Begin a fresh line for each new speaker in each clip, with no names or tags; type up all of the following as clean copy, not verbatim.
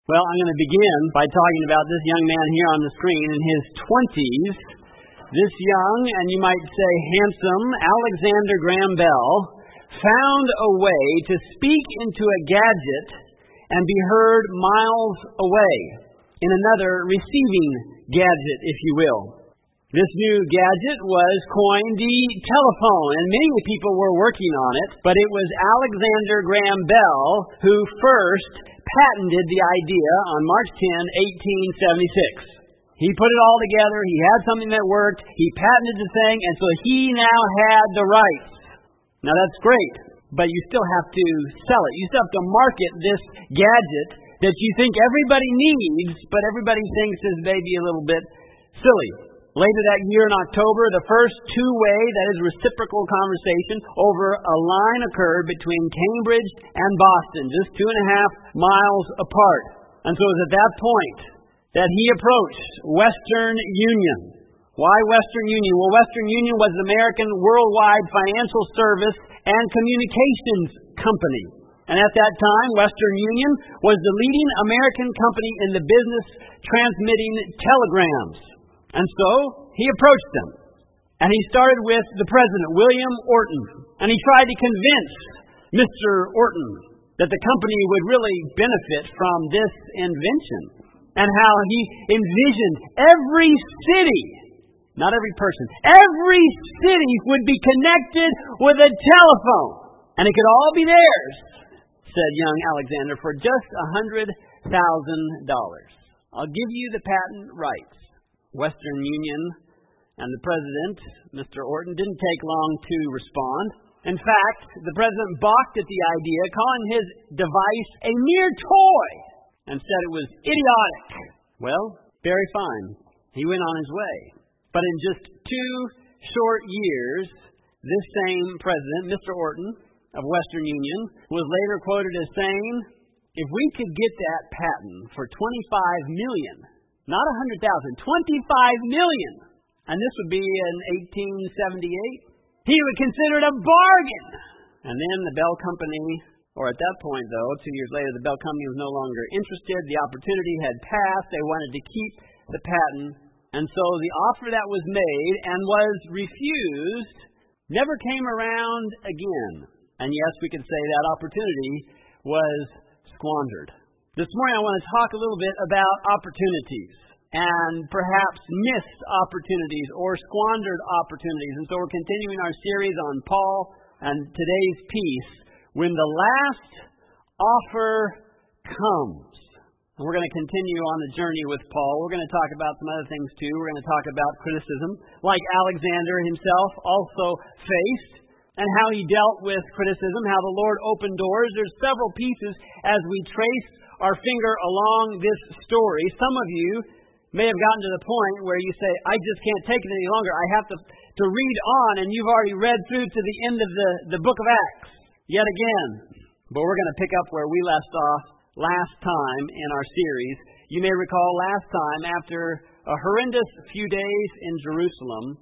Well, I'm going to begin by talking about this young man here on the screen in his 20s. This young, and you might say handsome, Alexander Graham Bell found a way to speak into a gadget and be heard miles away in another receiving gadget, if you will. This new gadget was coined the telephone, and many people were working on it, but it was Alexander Graham Bell who first patented the idea on March 10, 1876. He put it all together, he had something that worked, he patented the thing, and so he now had the rights. Now that's great, but you still have to sell it. You still have to market this gadget that you think everybody needs, but everybody thinks is maybe a little bit silly. Later that year in October, the first two-way, that is reciprocal conversation over a line occurred between Cambridge and Boston, just 2.5 miles apart. And so it was at that point that he approached Western Union. Why Western Union? Well, Western Union was an American worldwide financial service and communications company. And at that time, Western Union was the leading American company in the business transmitting telegrams. And so he approached them. And he started with the president, William Orton. And he tried to convince Mr. Orton that the company would really benefit from this invention. And how he envisioned every city, not every person, every city would be connected with a telephone. And it could all be theirs, said young Alexander, for just $100,000. I'll give you the patent rights. Western Union and the president, Mr. Orton, didn't take long to respond. In fact, the president balked at the idea, calling his device a mere toy, and said it was idiotic. Well, very fine. He went on his way. But in just 2 short years, this same president, Mr. Orton of Western Union, was later quoted as saying, if we could get that patent for $25 million, not 100,000, 25 million. And this would be in 1878. He would consider it a bargain. And then the Bell Company, or at that point though, 2 years later, the Bell Company was no longer interested. The opportunity had passed. They wanted to keep the patent. And so the offer that was made and was refused never came around again. And yes, we could say that opportunity was squandered. This morning I want to talk a little bit about opportunities and perhaps missed opportunities or squandered opportunities. And so we're continuing our series on Paul and today's piece, When the Last Offer Comes. And we're going to continue on the journey with Paul. We're going to talk about some other things too. We're going to talk about criticism, like Alexander himself also faced, and how he dealt with criticism, how the Lord opened doors. There's several pieces as we trace our finger along this story. Some of you may have gotten to the point where you say, I just can't take it any longer. I have to read on, and you've already read through to the end of the book of Acts yet again. But we're going to pick up where we left off last time in our series. You may recall last time, after a horrendous few days in Jerusalem,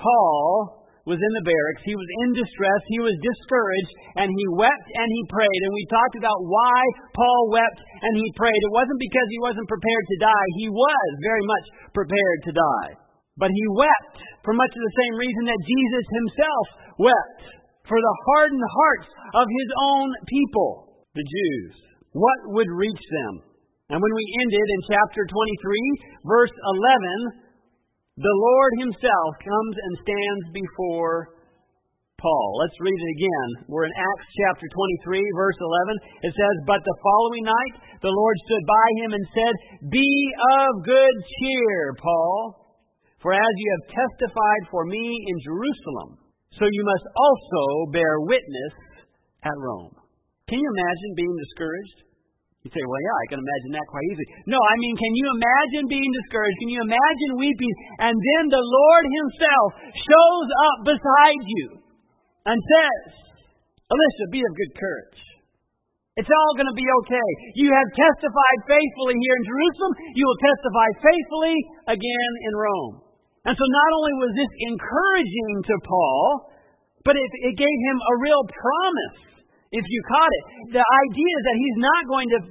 Paul was in the barracks, he was in distress, he was discouraged, and he wept and he prayed. And we talked about why Paul wept and he prayed. It wasn't because he wasn't prepared to die. He was very much prepared to die. But he wept for much of the same reason that Jesus himself wept, for the hardened hearts of his own people, the Jews. What would reach them? And when we ended in chapter 23, verse 11, the Lord himself comes and stands before Paul. Let's read it again. We're in Acts chapter 23, verse 11. It says, But the following night the Lord stood by him and said, Be of good cheer, Paul, for as you have testified for me in Jerusalem, so you must also bear witness at Rome. Can you imagine being discouraged? You say, well, yeah, I can imagine that quite easily. No, I mean, can you imagine being discouraged? Can you imagine weeping? And then the Lord himself shows up beside you and says, Alicia, be of good courage. It's all going to be okay. You have testified faithfully here in Jerusalem. You will testify faithfully again in Rome. And so not only was this encouraging to Paul, but it gave him a real promise. If you caught it, the idea is that he's not going to just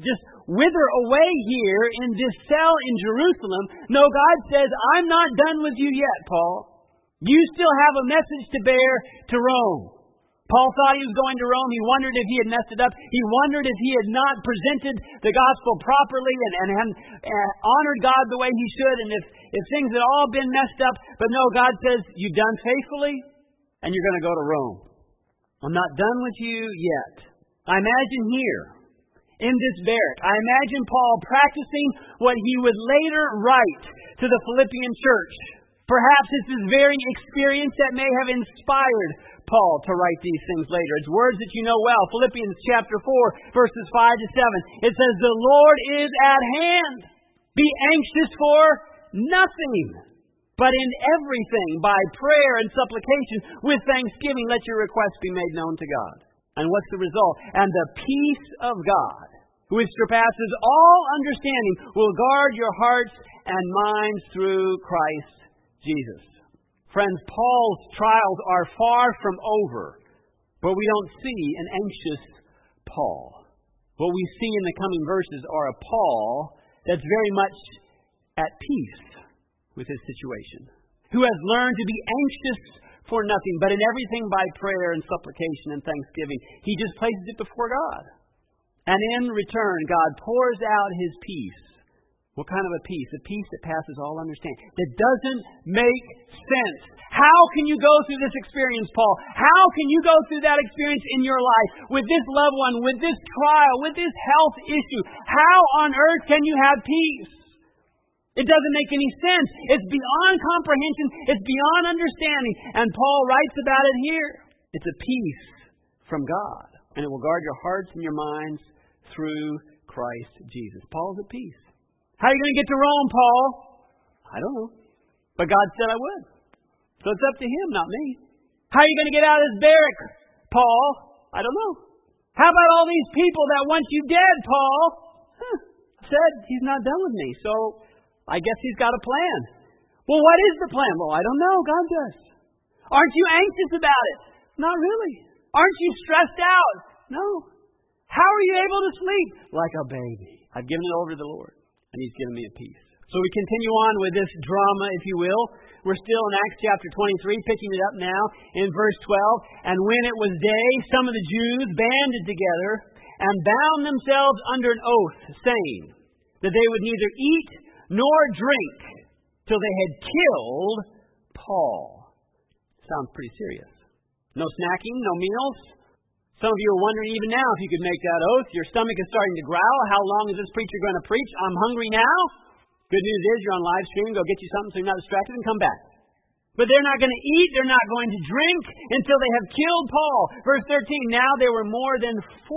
wither away here in this cell in Jerusalem. No, God says, I'm not done with you yet, Paul. You still have a message to bear to Rome. Paul thought he was going to Rome. He wondered if he had messed it up. He wondered if he had not presented the gospel properly and honored God the way he should, and if things had all been messed up. But no, God says, you've done faithfully, and you're going to go to Rome. I'm not done with you yet. I imagine here, in this barrack, I imagine Paul practicing what he would later write to the Philippian church. Perhaps it's this very experience that may have inspired Paul to write these things later. It's words that you know well. Philippians chapter 4, verses 5 to 7. It says, the Lord is at hand. Be anxious for nothing, but in everything, by prayer and supplication, with thanksgiving, let your requests be made known to God. And what's the result? And the peace of God, which surpasses all understanding, will guard your hearts and minds through Christ Jesus. Friends, Paul's trials are far from over, but we don't see an anxious Paul. What we see in the coming verses are a Paul that's very much at peace with his situation, who has learned to be anxious for nothing, but in everything by prayer and supplication and thanksgiving. He just places it before God. And in return, God pours out his peace. What kind of a peace? A peace that passes all understanding. That doesn't make sense. How can you go through this experience, Paul? How can you go through that experience in your life with this loved one, with this trial, with this health issue? How on earth can you have peace? It doesn't make any sense. It's beyond comprehension. It's beyond understanding. And Paul writes about it here. It's a peace from God. And it will guard your hearts and your minds through Christ Jesus. Paul's at peace. How are you going to get to Rome, Paul? I don't know. But God said I would. So it's up to him, not me. How are you going to get out of this barrack, Paul? I don't know. How about all these people that want you dead, Paul? Said he's not done with me, so I guess he's got a plan. Well, what is the plan? Well, I don't know. God does. Aren't you anxious about it? Not really. Aren't you stressed out? No. How are you able to sleep? Like a baby. I've given it over to the Lord, and he's given me a peace. So we continue on with this drama, if you will. We're still in Acts chapter 23, picking it up now in verse 12. And when it was day, some of the Jews banded together and bound themselves under an oath, saying that they would neither eat nor drink till they had killed Paul. Sounds pretty serious. No snacking, no meals. Some of you are wondering even now if you could make that oath. Your stomach is starting to growl. How long is this preacher going to preach? I'm hungry now. Good news is you're on live stream. Go get you something so you're not distracted and come back. But they're not going to eat. They're not going to drink until they have killed Paul. Verse 13, now there were more than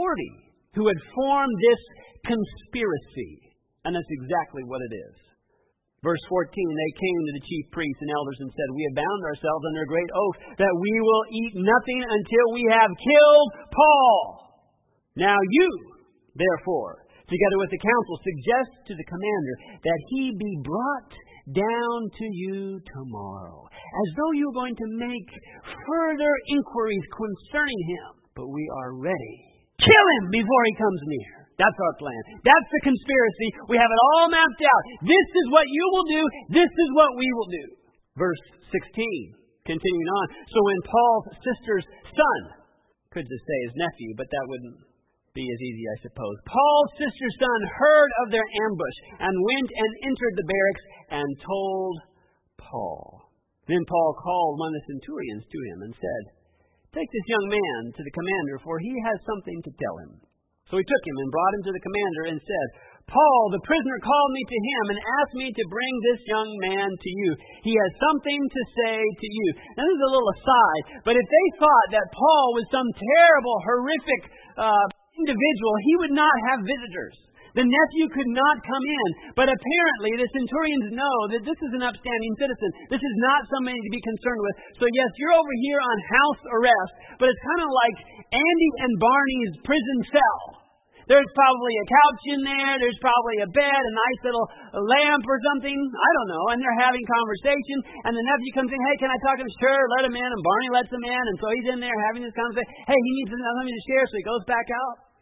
40 who had formed this conspiracy. And that's exactly what it is. Verse 14, they came to the chief priests and elders and said, we have bound ourselves under a great oath that we will eat nothing until we have killed Paul. Now you, therefore, together with the council, suggest to the commander that he be brought down to you tomorrow, as though you were going to make further inquiries concerning him. But we are ready. Kill him before he comes near. That's our plan. That's the conspiracy. We have it all mapped out. This is what you will do. This is what we will do. Verse 16, continuing on. So when Paul's sister's son, could just say his nephew, but that wouldn't be as easy, I suppose. Paul's sister's son heard of their ambush and went and entered the barracks and told Paul. Then Paul called one of the centurions to him and said, take this young man to the commander, for he has something to tell him. So he took him and brought him to the commander and said, Paul, the prisoner, called me to him and asked me to bring this young man to you. He has something to say to you. Now, this is a little aside, but if they thought that Paul was some terrible, horrific individual, he would not have visitors. The nephew could not come in. But apparently, the centurions know that this is an upstanding citizen. This is not somebody to be concerned with. So yes, you're over here on house arrest, but it's kind of like Andy and Barney's prison cell. There's probably a couch in there. There's probably a bed, a nice little lamp or something. I don't know. And they're having conversation. And the nephew comes in. Hey, can I talk to him? Sure, let him in. And Barney lets him in. And so he's in there having this conversation. Hey, he needs something to share. So he goes back out.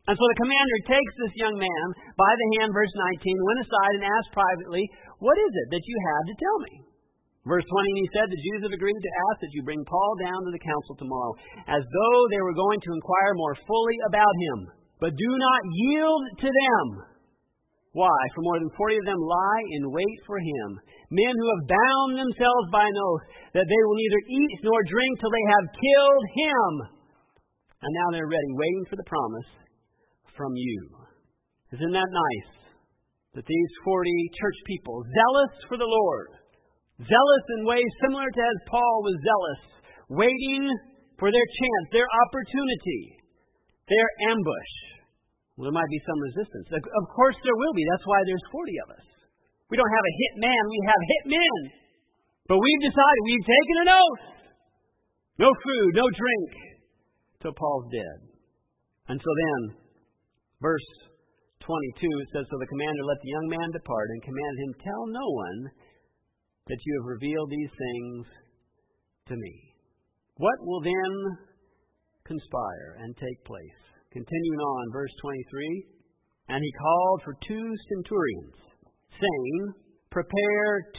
And so the commander takes this young man by the hand, verse 19, went aside and asked privately, "What is it that you have to tell me?" Verse 20, and he said, "The Jews have agreed to ask that you bring Paul down to the council tomorrow, as though they were going to inquire more fully about him. But do not yield to them." Why? For more than 40 of them lie in wait for him, men who have bound themselves by an oath that they will neither eat nor drink till they have killed him. And now they're ready, waiting for the promise from you. Isn't that nice? That these 40 church people, zealous for the Lord, zealous in ways similar to as Paul was zealous, waiting for their chance, their opportunity, their ambush. Well, there might be some resistance. Of course there will be. That's why there's 40 of us. We don't have a hit man, we have hit men. But we've decided, we've taken an oath. No food, no drink, till Paul's dead. And so then, verse 22, it says, "So the commander let the young man depart and commanded him, 'Tell no one that you have revealed these things to me.'" What will then conspire and take place? Continuing on, verse 23, "And he called for 2 centurions, saying, 'Prepare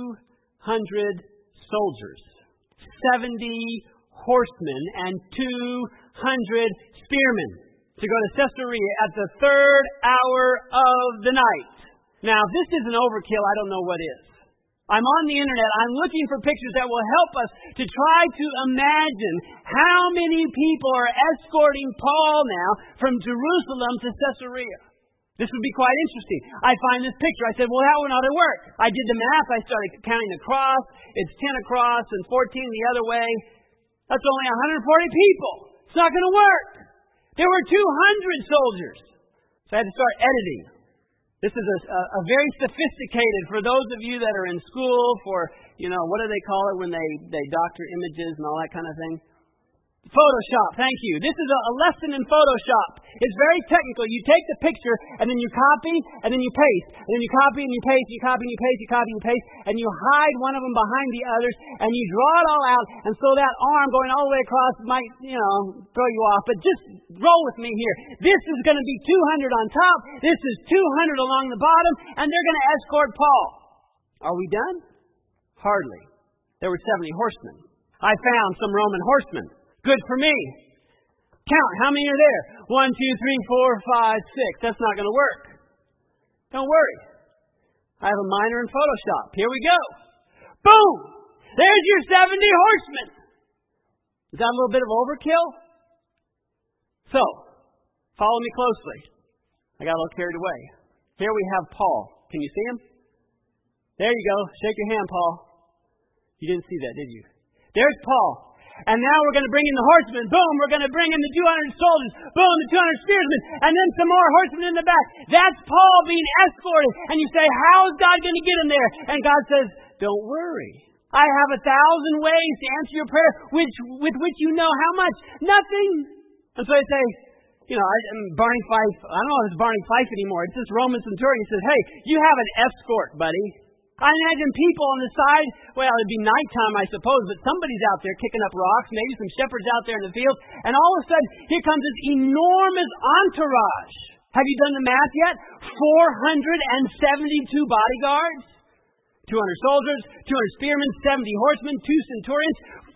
200 soldiers, 70 horsemen, and 200 spearmen to go to Caesarea at the 3rd hour of the night.'" Now, if this isn't overkill, I don't know what is. I'm on the internet. I'm looking for pictures that will help us to try to imagine how many people are escorting Paul now from Jerusalem to Caesarea. This would be quite interesting. I find this picture. I said, well, how would it work? I did the math. I started counting across. It's 10 across and 14 the other way. That's only 140 people. It's not going to work. There were 200 soldiers. So I had to start editing. This is a very sophisticated, for those of you that are in school for, what do they call it when they doctor images and all that kind of thing? Photoshop, thank you. This is a lesson in Photoshop. It's very technical. You take the picture and then you copy and then you paste. And then you copy and you paste, you copy and you paste, you copy and you paste. And you hide one of them behind the others and you draw it all out. And so that arm going all the way across might, throw you off. But just roll with me here. This is going to be 200 on top. This is 200 along the bottom. And they're going to escort Paul. Are we done? Hardly. There were 70 horsemen. I found some Roman horsemen. Good for me. Count. How many are there? 1, 2, 3, 4, 5, 6. That's not going to work. Don't worry. I have a minor in Photoshop. Here we go. Boom! There's your 70 horsemen. Is that a little bit of overkill? So, follow me closely. I got a little carried away. Here we have Paul. Can you see him? There you go. Shake your hand, Paul. You didn't see that, did you? There's Paul. And now we're going to bring in the horsemen. Boom, we're going to bring in the 200 soldiers. Boom, the 200 spearmen. And then some more horsemen in the back. That's Paul being escorted. And you say, how is God going to get him there? And God says, don't worry. I have 1,000 ways to answer your prayer, with which you know how much? Nothing. And so I say, Barney Fife, I don't know if it's Barney Fife anymore. It's this Roman centurion. He says, hey, you have an escort, buddy. I imagine people on the side, well, it'd be nighttime, I suppose, but somebody's out there kicking up rocks, maybe some shepherds out there in the field, and all of a sudden, here comes this enormous entourage. Have you done the math yet? 472 bodyguards, 200 soldiers, 200 spearmen, 70 horsemen, 2 centurions,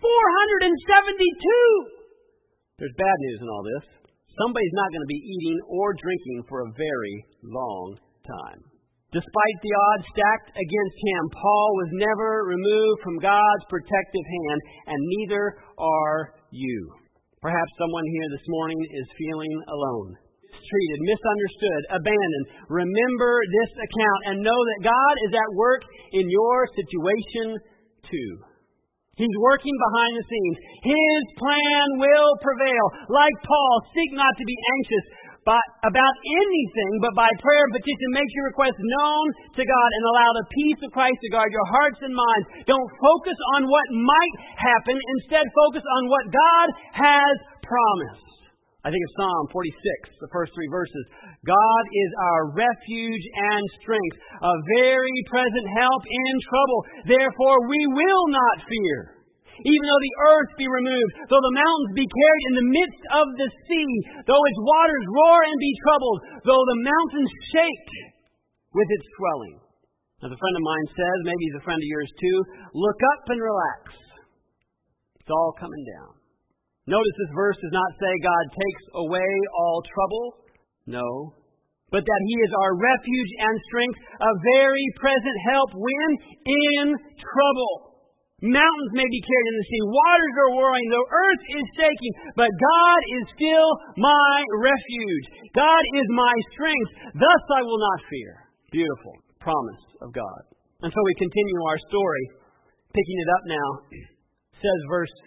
472! There's bad news in all this. Somebody's not going to be eating or drinking for a very long time. Despite the odds stacked against him, Paul was never removed from God's protective hand, and neither are you. Perhaps someone here this morning is feeling alone, mistreated, misunderstood, abandoned. Remember this account and know that God is at work in your situation too. He's working behind the scenes. His plan will prevail. Like Paul, seek not to be anxious about anything, but by prayer and petition, make your requests known to God and allow the peace of Christ to guard your hearts and minds. Don't focus on what might happen. Instead, focus on what God has promised. I think of Psalm 46, the first 3 verses. God is our refuge and strength, a very present help in trouble. Therefore, we will not fear. Even though the earth be removed, though the mountains be carried in the midst of the sea, though its waters roar and be troubled, though the mountains shake with its swelling. As a friend of mine says, maybe he's a friend of yours too, look up and relax. It's all coming down. Notice this verse does not say God takes away all trouble. No. But that He is our refuge and strength, a very present help when in trouble. Mountains may be carried in the sea, waters are roaring, the earth is shaking, but God is still my refuge. God is my strength, thus I will not fear. Beautiful promise of God. And so we continue our story, picking it up now. It says verse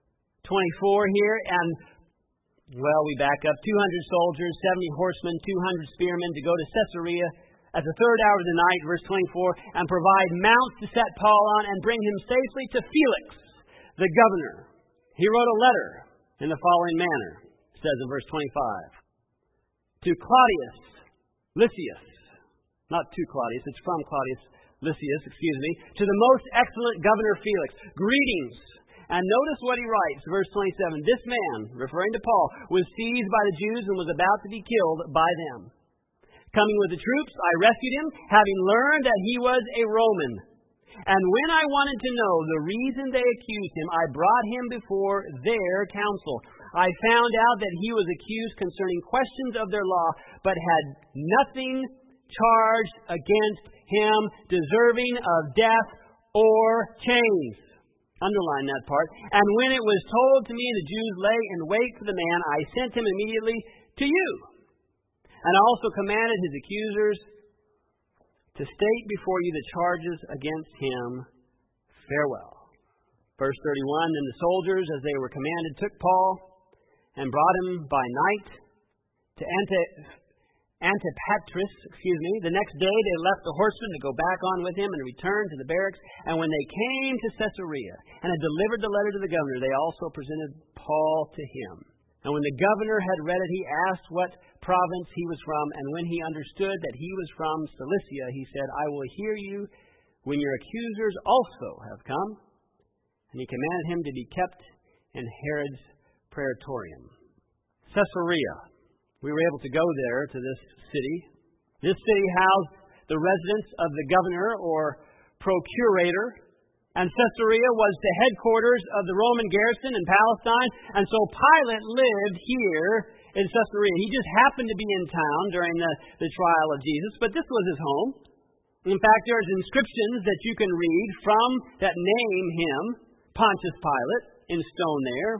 24 here, and well, we back up. 200 soldiers, 70 horsemen, 200 spearmen to go to Caesarea at the third hour of the night, verse 24, and provide mounts to set Paul on and bring him safely to Felix, the governor. He wrote a letter in the following manner, it says in verse 25. To Claudius Lysias, not to Claudius, it's from Claudius Lysias, to the most excellent governor Felix, greetings. And notice what he writes, verse 27. This man, referring to Paul, was seized by the Jews and was about to be killed by them. Coming with the troops, I rescued him, having learned that he was a Roman. And when I wanted to know the reason they accused him, I brought him before their council. I found out that he was accused concerning questions of their law, but had nothing charged against him deserving of death or chains. Underline that part. And when it was told to me the Jews lay in wait for the man, I sent him immediately to you. And I also commanded his accusers to state before you the charges against him. Farewell. Verse 31, then the soldiers, as they were commanded, took Paul and brought him by night to Antipatris. The next day they left the horsemen to go back on with him and returned to the barracks. And when they came to Caesarea and had delivered the letter to the governor, they also presented Paul to him. And when the governor had read it, he asked what province he was from. And when he understood that he was from Cilicia, he said, I will hear you when your accusers also have come. And he commanded him to be kept in Herod's praetorium. Caesarea. We were able to go there to this city. This city housed the residence of the governor or procurator. And Caesarea was the headquarters of the Roman garrison in Palestine. And so Pilate lived here in Caesarea. He just happened to be in town during the trial of Jesus, but this was his home. In fact, there's inscriptions that you can read from that name him, Pontius Pilate, in stone there.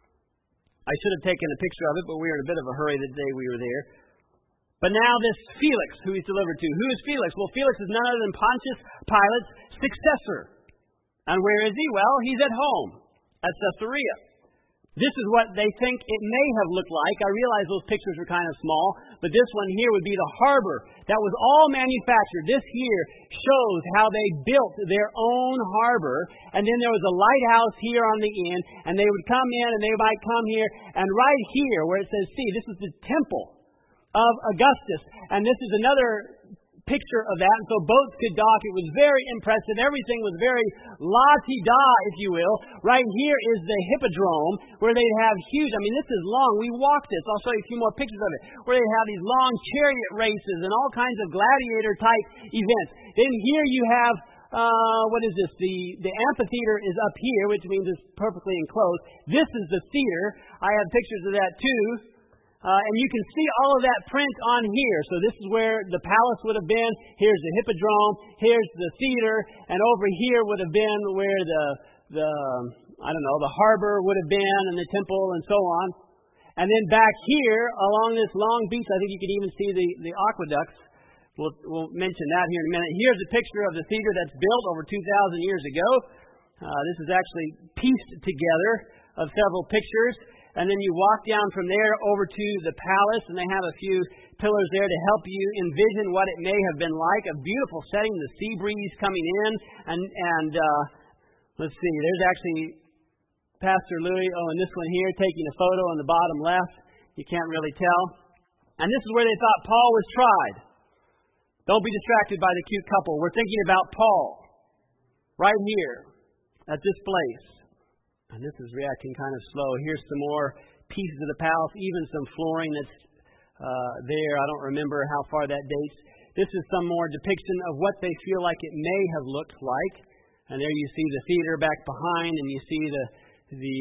I should have taken a picture of it, but we were in a bit of a hurry the day we were there. But now this Felix, who he's delivered to. Who is Felix? Well, Felix is none other than Pontius Pilate's successor. And where is he? Well, he's at home at Caesarea. This is what they think it may have looked like. I realize those pictures are kind of small, but this one here would be the harbor. That was all manufactured. This here shows how they built their own harbor. And then there was a lighthouse here on the end, and they would come in and they might come here. And right here where it says, see, this is the temple of Augustus. And this is another picture of that, and so boats could dock. It was very impressive. Everything was very la-ti-da, if you will. Right here is the hippodrome, where they'd have huge, this is long. We walked this. I'll show you a few more pictures of it, where they'd have these long chariot races and all kinds of gladiator-type events. Then here you have, what is this? The amphitheater is up here, which means it's perfectly enclosed. This is the theater. I have pictures of that, too. And you can see all of that print on here. So this is where the palace would have been. Here's the hippodrome. Here's the theater. And over here would have been where the harbor would have been, and the temple, and so on. And then back here, along this long beach, I think you can even see the aqueducts. We'll mention that here in a minute. Here's a picture of the theater that's built over 2,000 years ago. This is actually pieced together of several pictures. And then you walk down from there over to the palace, and they have a few pillars there to help you envision what it may have been like. A beautiful setting, the sea breeze coming in. And let's see, there's actually Pastor Louis, and this one here, taking a photo on the bottom left. You can't really tell. And this is where they thought Paul was tried. Don't be distracted by the cute couple. We're thinking about Paul right here at this place. And this is reacting kind of slow. Here's some more pieces of the palace, even some flooring that's there. I don't remember how far that dates. This is some more depiction of what they feel like it may have looked like. And there you see the theater back behind, and you see the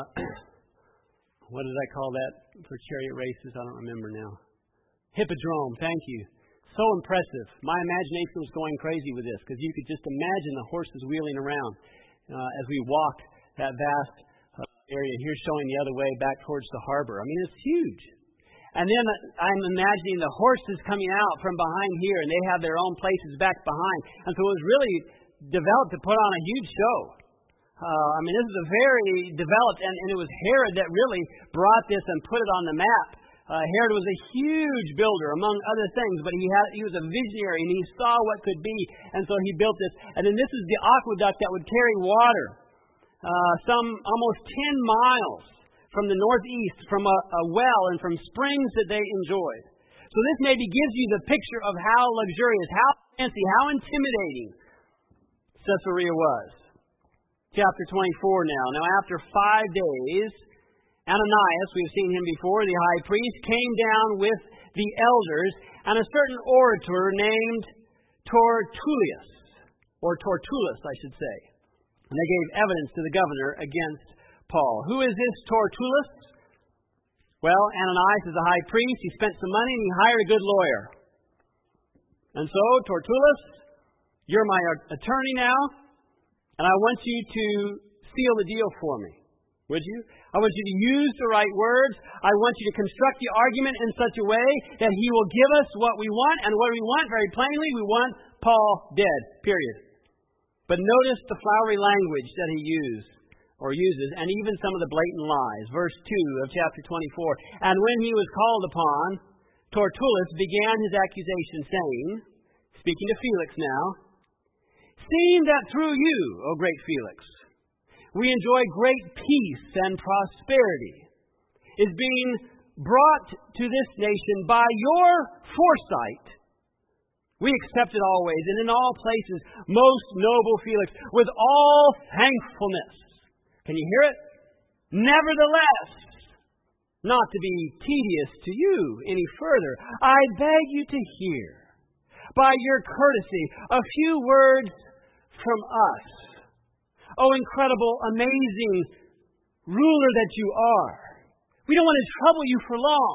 what did I call that for chariot races? I don't remember now. Hippodrome, thank you. So impressive. My imagination was going crazy with this, because you could just imagine the horses wheeling around as we walked that vast area. Here's showing the other way back towards the harbor. I mean, it's huge. And then I'm imagining the horses coming out from behind here, and they have their own places back behind. And so it was really developed to put on a huge show. This is a very developed, and it was Herod that really brought this and put it on the map. Herod was a huge builder, among other things, but he was a visionary, and he saw what could be, and so he built this. And then this is the aqueduct that would carry water, some almost 10 miles from the northeast, from a well and from springs that they enjoyed. So this maybe gives you the picture of how luxurious, how fancy, how intimidating Caesarea was. Chapter 24 now. Now after 5 days, Ananias, we've seen him before, the high priest, came down with the elders and a certain orator named Tertullus, or Tertullus, I should say. And they gave evidence to the governor against Paul. Who is this Tertullus? Well, Ananias is a high priest. He spent some money and he hired a good lawyer. And so, Tertullus, you're my attorney now, and I want you to seal the deal for me. Would you? I want you to use the right words. I want you to construct the argument in such a way that he will give us what we want. And what we want, very plainly, we want Paul dead. Period. But notice the flowery language that he uses, and even some of the blatant lies. Verse 2 of chapter 24. And when he was called upon, Tertullus began his accusation, saying, speaking to Felix now, seeing that through you, O great Felix, we enjoy great peace and prosperity, is being brought to this nation by your foresight. We accept it always, and in all places, most noble Felix, with all thankfulness. Can you hear it? Nevertheless, not to be tedious to you any further, I beg you to hear, by your courtesy, a few words from us. Oh, incredible, amazing ruler that you are. We don't want to trouble you for long.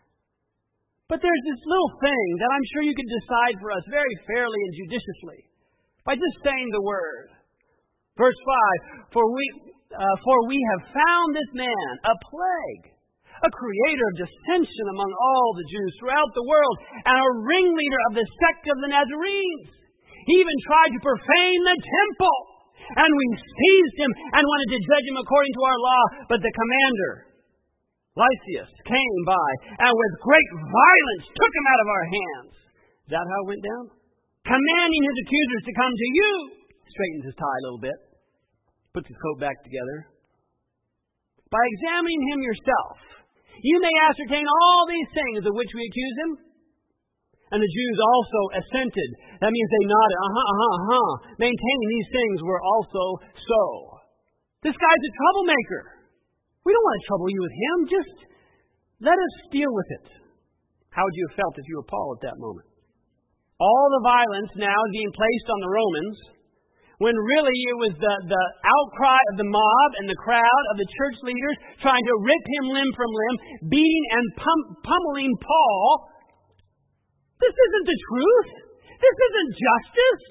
But there's this little thing that I'm sure you can decide for us very fairly and judiciously by just saying the word. Verse 5, for we have found this man a plague, a creator of dissension among all the Jews throughout the world, and a ringleader of the sect of the Nazarenes. He even tried to profane the temple, and we seized him and wanted to judge him according to our law, but the commander, Lysias, came by and with great violence took him out of our hands. Is that how it went down? Commanding his accusers to come to you. Straightens his tie a little bit. Puts his coat back together. By examining him yourself, you may ascertain all these things of which we accuse him. And the Jews also assented. That means they nodded. Maintaining these things were also so. This guy's a troublemaker. We don't want to trouble you with him. Just let us deal with it. How would you have felt if you were Paul at that moment? All the violence now being placed on the Romans, when really it was the outcry of the mob and the crowd of the church leaders trying to rip him limb from limb, beating and pummeling Paul. This isn't the truth. This isn't justice.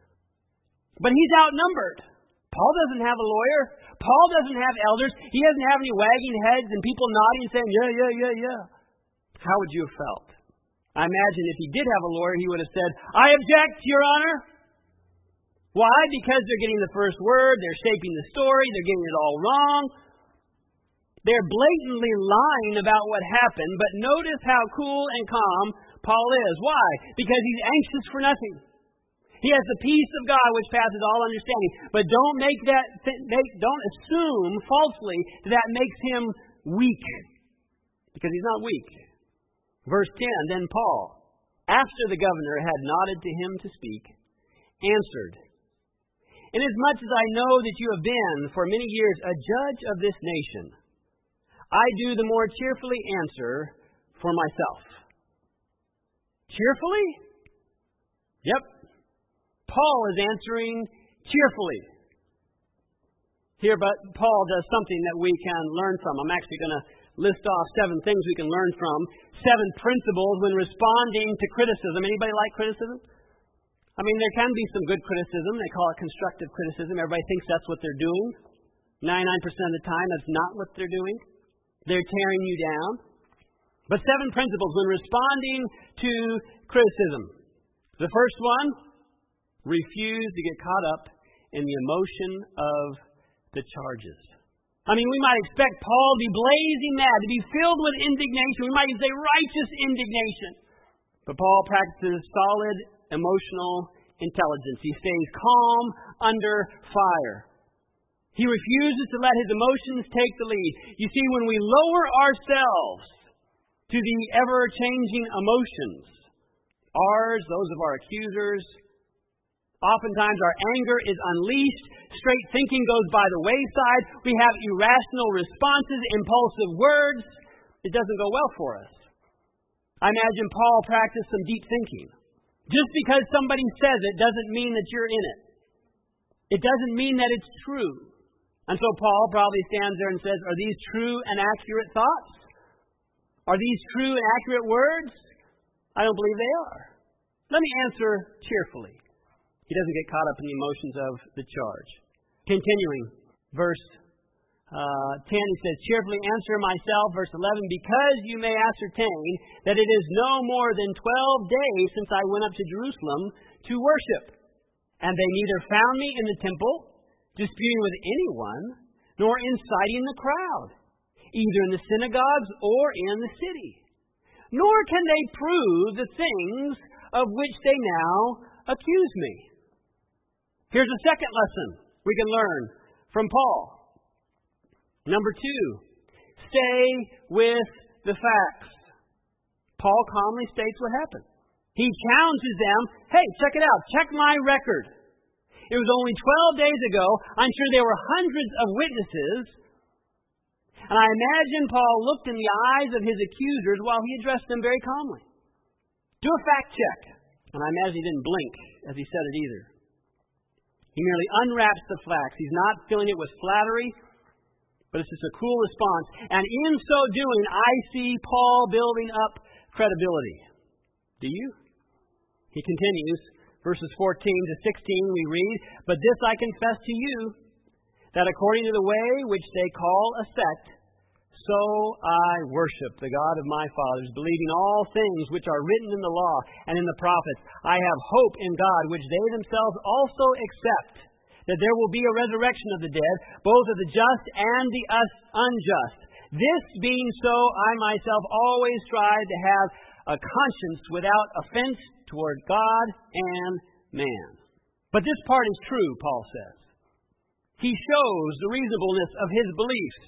But he's outnumbered. Paul doesn't have a lawyer. Paul doesn't have elders. He doesn't have any wagging heads and people nodding saying, yeah. How would you have felt? I imagine if he did have a lawyer, he would have said, I object, Your Honor. Why? Because they're getting the first word, they're shaping the story, they're getting it all wrong. They're blatantly lying about what happened, but notice how cool and calm Paul is. Why? Because he's anxious for nothing. He has the peace of God which passes all understanding. But don't assume falsely that makes him weak. Because he's not weak. Verse 10, then Paul, after the governor had nodded to him to speak, answered, Inasmuch as I know that you have been for many years a judge of this nation, I do the more cheerfully answer for myself. Cheerfully? Yep. Paul is answering cheerfully. Here, but Paul does something that we can learn from. I'm actually going to list off 7 things we can learn from. 7 principles when responding to criticism. Anybody like criticism? I mean, there can be some good criticism. They call it constructive criticism. Everybody thinks that's what they're doing. 99% of the time, that's not what they're doing. They're tearing you down. But 7 principles when responding to criticism. The first one, refuse to get caught up in the emotion of the charges. I mean, we might expect Paul to be blazing mad, to be filled with indignation. We might even say righteous indignation. But Paul practices solid emotional intelligence. He stays calm under fire. He refuses to let his emotions take the lead. You see, when we lower ourselves to the ever-changing emotions, ours, those of our accusers, oftentimes our anger is unleashed, straight thinking goes by the wayside, we have irrational responses, impulsive words. It doesn't go well for us. I imagine Paul practiced some deep thinking. Just because somebody says it doesn't mean that you're in it. It doesn't mean that it's true. And so Paul probably stands there and says, are these true and accurate thoughts? Are these true and accurate words? I don't believe they are. Let me answer cheerfully. He doesn't get caught up in the emotions of the charge. Continuing, verse 10, he says, cheerfully answer myself, verse 11, because you may ascertain that it is no more than 12 days since I went up to Jerusalem to worship. And they neither found me in the temple, disputing with anyone, nor inciting the crowd, either in the synagogues or in the city. Nor can they prove the things of which they now accuse me. Here's a second lesson we can learn from Paul. Number 2, stay with the facts. Paul calmly states what happened. He challenges them, hey, check it out, check my record. It was only 12 days ago. I'm sure there were hundreds of witnesses. And I imagine Paul looked in the eyes of his accusers while he addressed them very calmly. Do a fact check. And I imagine he didn't blink as he said it either. He merely unwraps the facts. He's not filling it with flattery, but it's just a cool response. And in so doing, I see Paul building up credibility. Do you? He continues. Verses 14 to 16 we read, but this I confess to you, that according to the way which they call a sect, so I worship the God of my fathers, believing all things which are written in the law and in the prophets. I have hope in God, which they themselves also accept, that there will be a resurrection of the dead, both of the just and the unjust. This being so, I myself always strive to have a conscience without offense toward God and man. But this part is true, Paul says. He shows the reasonableness of his beliefs.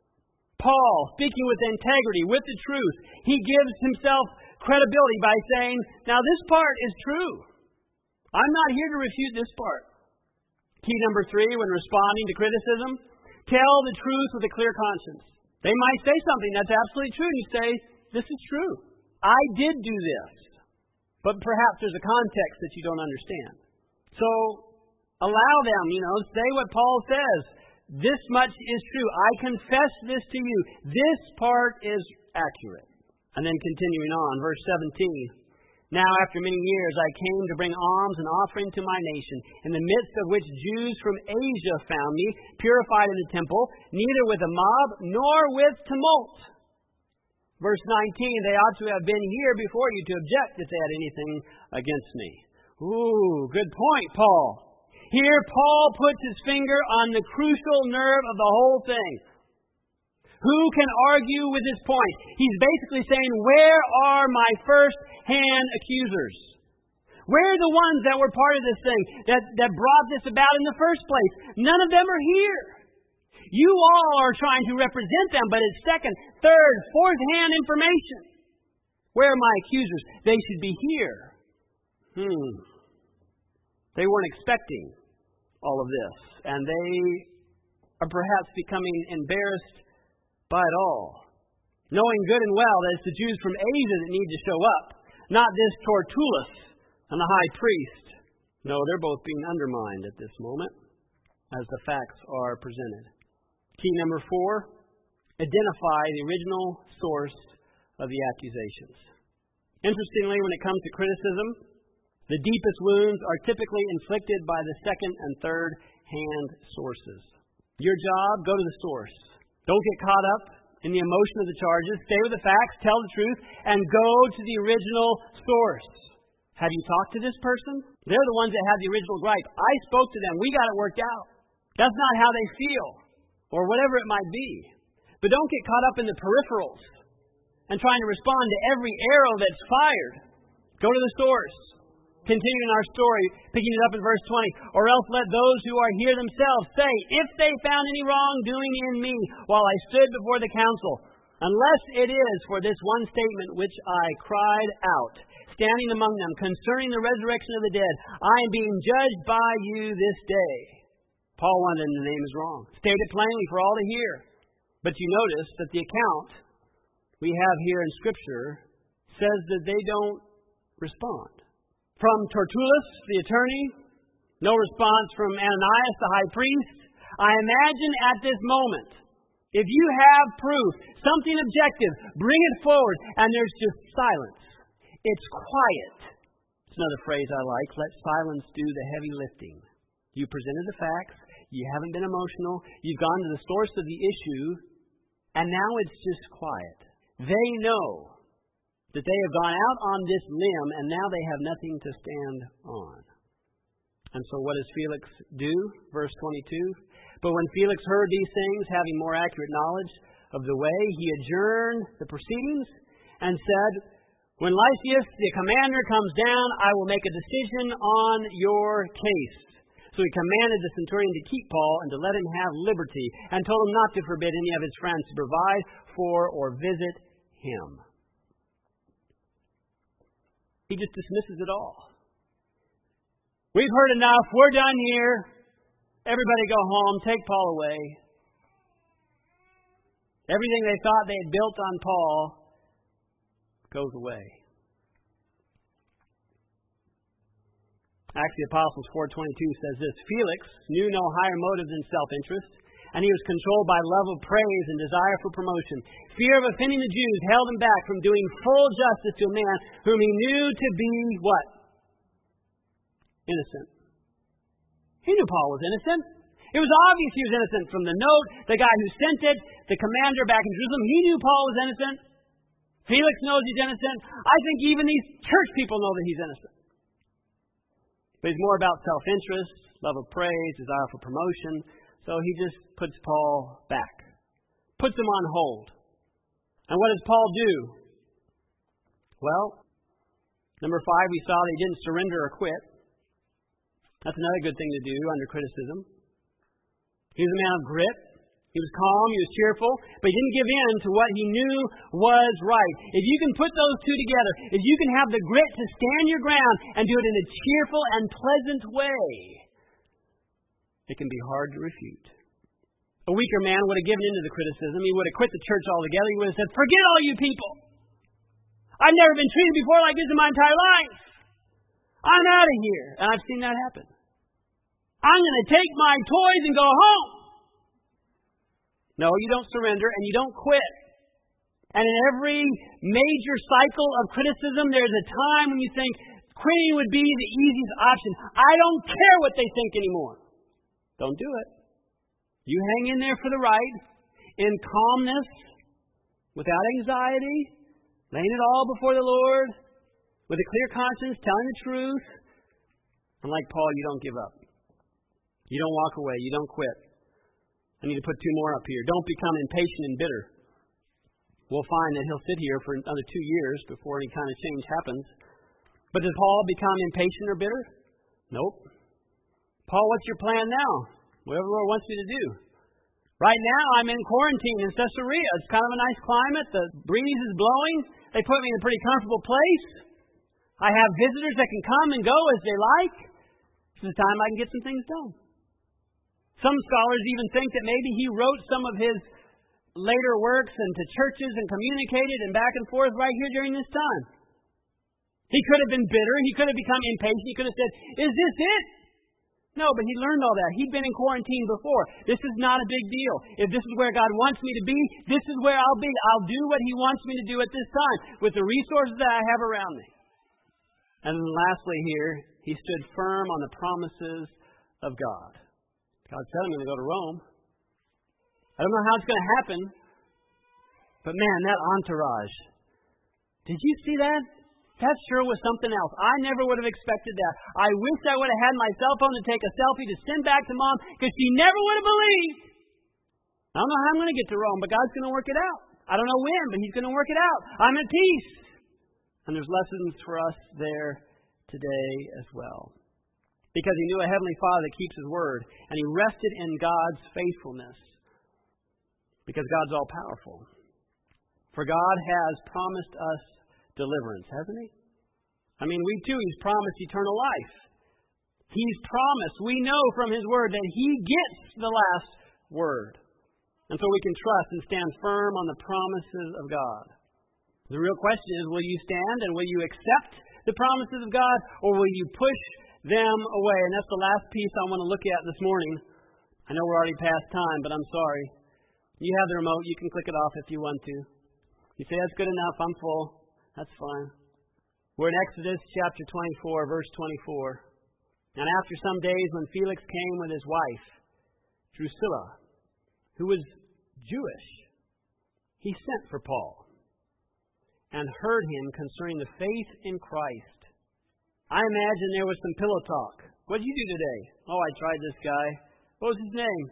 Paul, speaking with integrity, with the truth, he gives himself credibility by saying, now this part is true. I'm not here to refute this part. Key number 3, when responding to criticism, tell the truth with a clear conscience. They might say something that's absolutely true, and you say, this is true. I did do this. But perhaps there's a context that you don't understand. So allow them, say what Paul says. This much is true. I confess this to you. This part is accurate. And then continuing on, verse 17. Now after many years I came to bring alms and offering to my nation, in the midst of which Jews from Asia found me, purified in the temple, neither with a mob nor with tumult. Verse 19, they ought to have been here before you to object if they had anything against me. Ooh, good point, Paul. Here Paul puts his finger on the crucial nerve of the whole thing. Who can argue with this point? He's basically saying, where are my first-hand accusers? Where are the ones that were part of this thing, that brought this about in the first place? None of them are here. You all are trying to represent them, but it's second, third, fourth-hand information. Where are my accusers? They should be here. They weren't expecting all of this, and they are perhaps becoming embarrassed by it all, knowing good and well that it's the Jews from Asia that need to show up, not this Tertullus and the high priest. No, they're both being undermined at this moment as the facts are presented. Key number 4, identify the original source of the accusations. Interestingly, when it comes to criticism, the deepest wounds are typically inflicted by the second and third hand sources. Your job, go to the source. Don't get caught up in the emotion of the charges. Stay with the facts, tell the truth, and go to the original source. Have you talked to this person? They're the ones that had the original gripe. I spoke to them. We got it worked out. That's not how they feel, or whatever it might be. But don't get caught up in the peripherals and trying to respond to every arrow that's fired. Go to the source. Continuing our story, picking it up in verse 20, or else let those who are here themselves say, if they found any wrongdoing in me while I stood before the council, unless it is for this one statement which I cried out, standing among them, concerning the resurrection of the dead, I am being judged by you this day. Paul wanted them to name is wrong. State it plainly for all to hear. But you notice that the account we have here in Scripture says that they don't respond. From Tertullus, the attorney, no response from Ananias, the high priest. I imagine at this moment, if you have proof, something objective, bring it forward, and there's just silence. It's quiet. It's another phrase I like. Let silence do the heavy lifting. You presented the facts. You haven't been emotional. You've gone to the source of the issue, and now it's just quiet. They know that they have gone out on this limb, and now they have nothing to stand on. And so what does Felix do? Verse 22. But when Felix heard these things, having more accurate knowledge of the way, he adjourned the proceedings and said, when Lysias, the commander, comes down, I will make a decision on your case. So he commanded the centurion to keep Paul and to let him have liberty, and told him not to forbid any of his friends to provide for or visit him. He just dismisses it all. We've heard enough. We're done here. Everybody go home. Take Paul away. Everything they thought they had built on Paul goes away. Acts of the Apostles 4:22 says this, Felix knew no higher motive than self-interest, and he was controlled by love of praise and desire for promotion. Fear of offending the Jews held him back from doing full justice to a man whom he knew to be what? Innocent. He knew Paul was innocent. It was obvious he was innocent from the note, the guy who sent it, the commander back in Jerusalem. He knew Paul was innocent. Felix knows he's innocent. I think even these church people know that he's innocent. But he's more about self-interest, love of praise, desire for promotion. So he just puts Paul back, puts him on hold. And what does Paul do? Well, number 5, we saw that he didn't surrender or quit. That's another good thing to do under criticism. He was a man of grit. He was calm, he was cheerful, but he didn't give in to what he knew was right. If you can put those two together, if you can have the grit to stand your ground and do it in a cheerful and pleasant way, it can be hard to refute. A weaker man would have given in to the criticism. He would have quit the church altogether. He would have said, forget all you people. I've never been treated before like this in my entire life. I'm out of here. And I've seen that happen. I'm going to take my toys and go home. No, you don't surrender and you don't quit. And in every major cycle of criticism, there's a time when you think quitting would be the easiest option. I don't care what they think anymore. Don't do it. You hang in there for the ride, in calmness, without anxiety, laying it all before the Lord, with a clear conscience, telling the truth. And like Paul, you don't give up. You don't walk away. You don't quit. I need to put 2 more up here. Don't become impatient and bitter. We'll find that he'll sit here for another 2 years before any kind of change happens. But does Paul become impatient or bitter? Nope. Paul, what's your plan now? Whatever the Lord wants me to do. Right now, I'm in quarantine in Caesarea. It's kind of a nice climate. The breeze is blowing. They put me in a pretty comfortable place. I have visitors that can come and go as they like. This is the time I can get some things done. Some scholars even think that maybe he wrote some of his later works into churches and communicated and back and forth right here during this time. He could have been bitter. He could have become impatient. He could have said, "Is this it?" No, but he learned all that. He'd been in quarantine before. This is not a big deal. If this is where God wants me to be, this is where I'll be. I'll do what He wants me to do at this time with the resources that I have around me. And then lastly here, he stood firm on the promises of God. God said, "I'm going to go to Rome." I don't know how it's going to happen, but man, that entourage. Did you see that? That sure was something else. I never would have expected that. I wish I would have had my cell phone to take a selfie to send back to Mom, because she never would have believed. I don't know how I'm going to get to Rome, but God's going to work it out. I don't know when, but He's going to work it out. I'm at peace. And there's lessons for us there today as well. Because he knew a Heavenly Father that keeps His word, and he rested in God's faithfulness. Because God's all powerful. For God has promised us deliverance, hasn't He? I mean, we too, He's promised eternal life. He's promised, we know from His word, that He gets the last word. And so we can trust and stand firm on the promises of God. The real question is, will you stand and will you accept the promises of God, or will you push them away? And that's the last piece I want to look at this morning. I know we're already past time, but I'm sorry. You have the remote. You can click it off if you want to. You say, "That's good enough. I'm full." That's fine. We're in Exodus chapter 24, verse 24. "And after some days, when Felix came with his wife, Drusilla, who was Jewish, he sent for Paul and heard him concerning the faith in Christ. I imagine there was some pillow talk. What did you do today? Oh, I tried this guy. What was his name?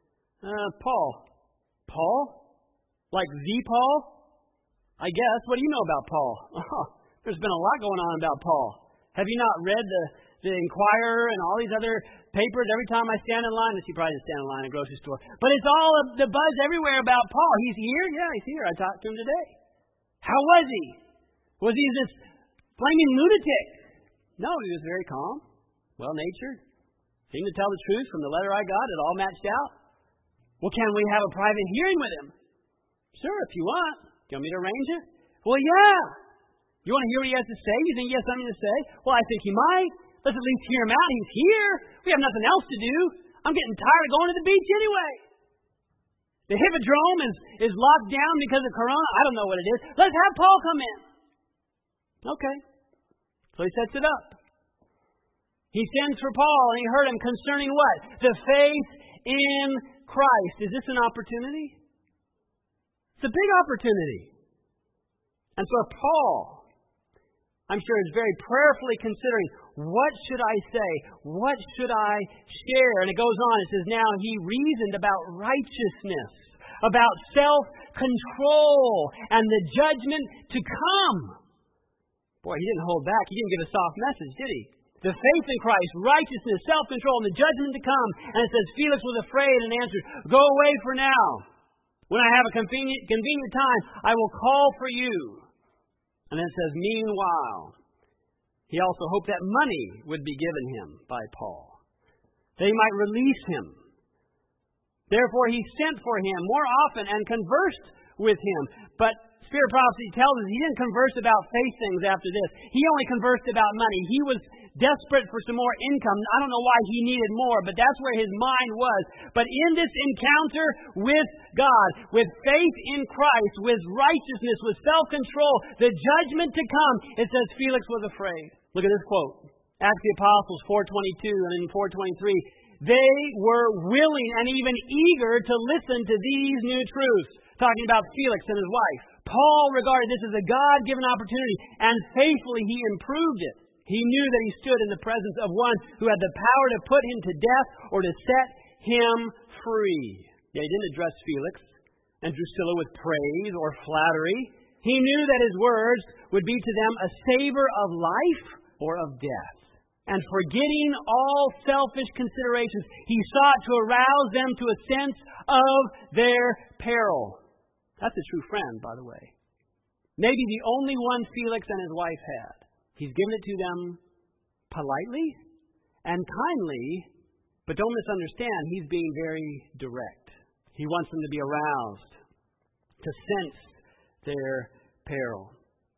Paul. Paul? Like the Paul? I guess. What do you know about Paul? Oh, there's been a lot going on about Paul. Have you not read the Inquirer and all these other papers? Every time I stand in line, you probably stand in line at a grocery store. But it's all the buzz everywhere about Paul. He's here? Yeah, he's here. I talked to him today. How was he? Was he this flaming lunatic? No, he was very calm, well-natured. Seemed to tell the truth from the letter I got. It all matched out. Well, can we have a private hearing with him? Sure, if you want. Do you want me to arrange it? Well, yeah. You want to hear what he has to say? You think he has something to say? Well, I think he might. Let's at least hear him out. He's here. We have nothing else to do. I'm getting tired of going to the beach anyway. The Hippodrome is locked down because of Corona. I don't know what it is. Let's have Paul come in. Okay. So he sets it up. He sends for Paul, and he heard him concerning what? The faith in Christ. Is this an opportunity? It's a big opportunity. And so Paul, I'm sure, is very prayerfully considering, what should I say? What should I share? And it goes on. It says, now he reasoned about righteousness, about self-control, and the judgment to come. Boy, he didn't hold back. He didn't give a soft message, did he? The faith in Christ, righteousness, self-control, and the judgment to come. And it says, Felix was afraid and answered, go away for now. When I have a convenient time, I will call for you. And then it says, meanwhile, he also hoped that money would be given him by Paul, that he might release him. Therefore, he sent for him more often and conversed with him. But Spirit Prophecy tells us he didn't converse about faith things after this. He only conversed about money. He was desperate for some more income. I don't know why he needed more, but that's where his mind was. But in this encounter with God, with faith in Christ, with righteousness, with self-control, the judgment to come, it says Felix was afraid. Look at this quote. Acts of the Apostles 4:22 and in 4:23. They were willing and even eager to listen to these new truths. Talking about Felix and his wife. Paul regarded this as a God-given opportunity, and faithfully he improved it. He knew that he stood in the presence of one who had the power to put him to death or to set him free. Yeah, he didn't address Felix and Drusilla with praise or flattery. He knew that his words would be to them a savor of life or of death. And forgetting all selfish considerations, he sought to arouse them to a sense of their peril. That's a true friend, by the way. Maybe the only one Felix and his wife had. He's given it to them politely and kindly But don't misunderstand, he's being very direct. He wants them to be aroused, to sense their peril.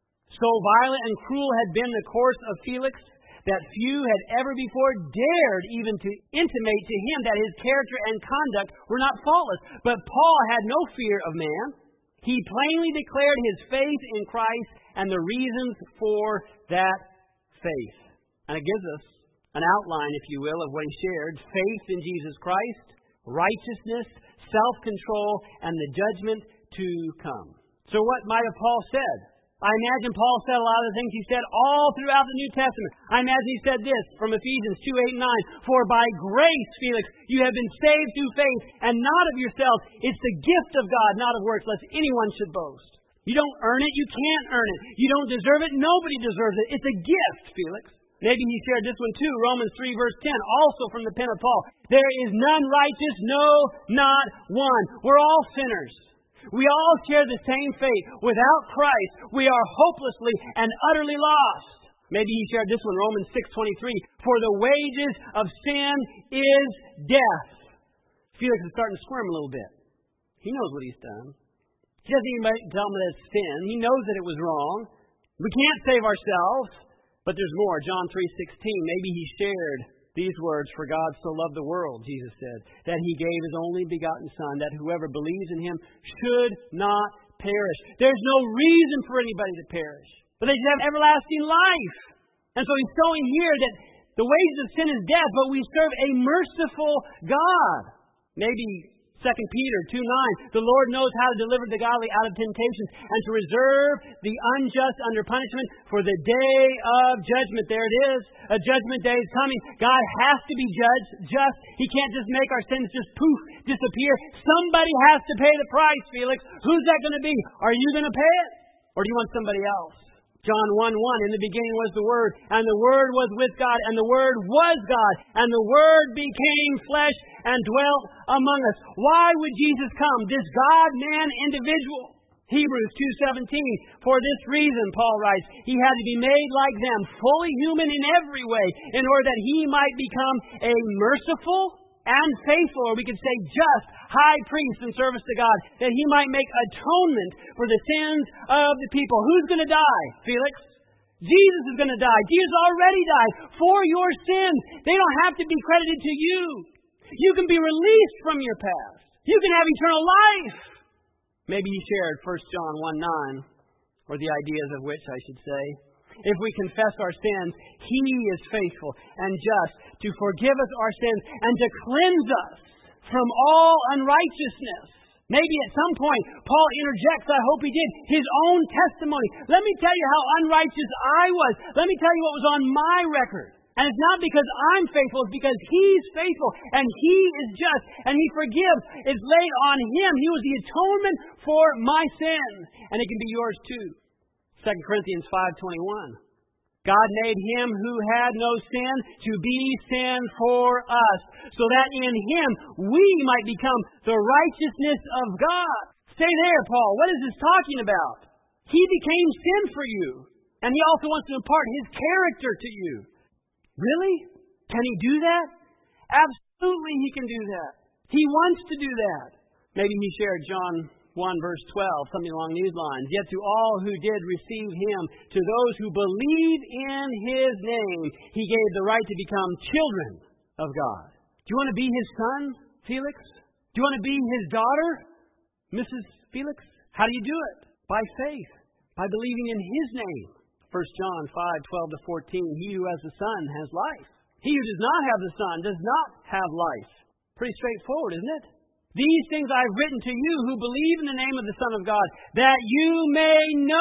So violent and cruel had been the course of Felix that few had ever before dared even to intimate to him that his character and conduct were not faultless. But Paul had no fear of man. He plainly declared his faith in Christ and the reasons for that faith. And it gives us an outline, if you will, of what he shared. Faith in Jesus Christ, righteousness, self-control, and the judgment to come. So what might have Paul said? I imagine Paul said a lot of the things he said all throughout the New Testament. I imagine he said this from Ephesians 2:8 and 9. For by grace, Felix, you have been saved through faith, and not of yourselves. It's the gift of God, not of works, lest anyone should boast. You don't earn it. You can't earn it. You don't deserve it. Nobody deserves it. It's a gift, Felix. Maybe he shared this one too. Romans 3 verse 10, also from the pen of Paul. There is none righteous, no, not one. We're all sinners. We all share the same fate. Without Christ, we are hopelessly and utterly lost. Maybe he shared this one, Romans 6:23. For the wages of sin is death. Felix is starting to squirm a little bit. He knows what he's done. He doesn't even tell him that it's sin. He knows that it was wrong. We can't save ourselves. But there's more. John 3:16. Maybe he shared these words, for God so loved the world, Jesus said, that he gave his only begotten Son, that whoever believes in him should not perish. There's no reason for anybody to perish, but they should have everlasting life. And so he's showing here that the wages of sin is death, but we serve a merciful God. Maybe 2 Peter 2:9, the Lord knows how to deliver the godly out of temptations and to reserve the unjust under punishment for the day of judgment. There it is. A judgment day is coming. God has to be just. He can't just make our sins just poof, disappear. Somebody has to pay the price, Felix. Who's that going to be? Are you going to pay it? Or do you want somebody else? John 1:1, in the beginning was the Word, and the Word was with God, and the Word was God, and the Word became flesh and dwelt among us. Why would Jesus come? This God-man individual. Hebrews 2:17, for this reason, Paul writes, he had to be made like them, fully human in every way, in order that he might become a merciful and faithful, or we could say just, high priest in service to God, that he might make atonement for the sins of the people. Who's going to die, Felix? Jesus is going to die. Jesus already died for your sins. They don't have to be credited to you. You can be released from your past. You can have eternal life. Maybe he shared 1 John 1:9, or the ideas of which I should say. If we confess our sins, he is faithful and just to forgive us our sins and to cleanse us from all unrighteousness. Maybe at some point, Paul interjects, I hope he did, his own testimony. Let me tell you how unrighteous I was. Let me tell you what was on my record. And it's not because I'm faithful, it's because he's faithful and he is just and he forgives. It's laid on him. He was the atonement for my sin. And it can be yours too. 2 Corinthians 5:21. God made him who had no sin to be sin for us, so that in him we might become the righteousness of God. Stay there, Paul. What is this talking about? He became sin for you, and he also wants to impart his character to you. Really? Can he do that? Absolutely he can do that. He wants to do that. Maybe he shared John 1 verse 12, something along these lines. Yet to all who did receive him, to those who believe in his name, he gave the right to become children of God. Do you want to be his son, Felix? Do you want to be his daughter, Mrs. Felix? How do you do it? By faith, by believing in his name. 1 John 5:12-14, he who has the Son has life. He who does not have the Son does not have life. Pretty straightforward, isn't it? These things I have written to you who believe in the name of the Son of God, that you may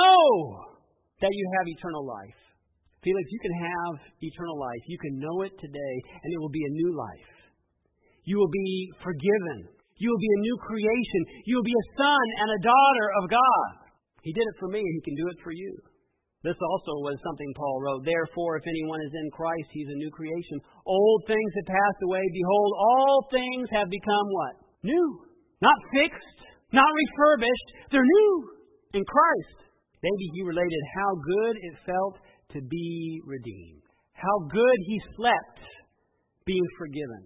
know that you have eternal life. Felix, you can have eternal life. You can know it today, and it will be a new life. You will be forgiven. You will be a new creation. You will be a son and a daughter of God. He did it for me, and he can do it for you. This also was something Paul wrote. Therefore, if anyone is in Christ, he's a new creation. Old things have passed away. Behold, all things have become what? New. Not fixed. Not refurbished. They're new in Christ. Maybe he related how good it felt to be redeemed. How good he slept being forgiven.